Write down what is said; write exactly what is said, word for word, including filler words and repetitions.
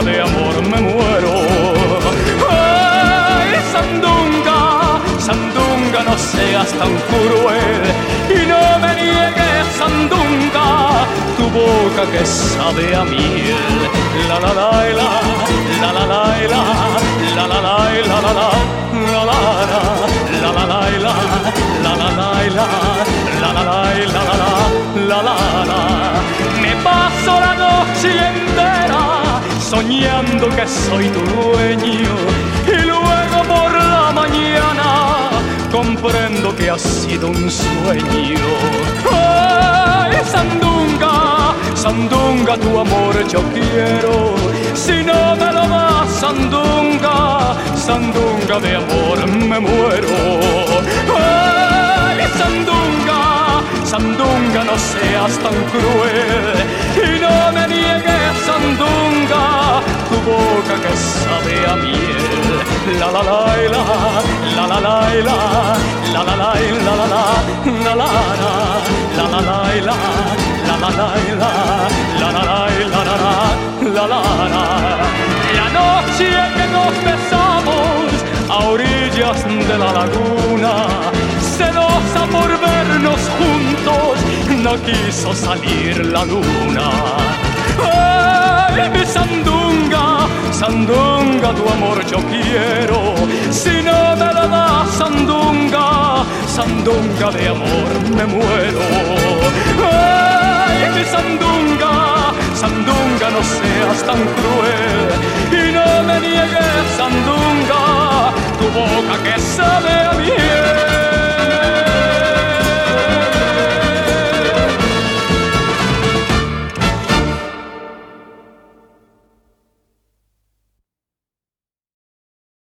de amor me muero. Ay, sandunga, sandunga, no seas tan cruel y no me niegues, sandunga, tu boca que sabe a miel. La la la la, la la la la, la la la la la la, la la la la la la la, la la la la, la la la la la la. Me paso la noche entera soñando que soy tu dueño y luego por la mañana comprendo que ha sido un sueño. Ay, sandunga, sandunga, tu amor yo quiero. Si no me lo das, sandunga, sandunga, de amor me muero. Ay, sandunga, sandunga, no seas tan cruel y no me niegues, sandunga, tu boca que sabe a miel. La la la la, la la la la, la la la la la la, la la la la la la, la la la la, la la la la la, la la. La noche que nos besamos a orillas de la laguna, celosa por vernos juntos, no quiso salir la luna. Ay, mi sandunga, sandunga, tu amor yo quiero. Si no me la das, sandunga, sandunga, de amor me muero. Ay, mi sandunga, sandunga, no seas tan cruel y no me niegues, sandunga, tu boca que sabe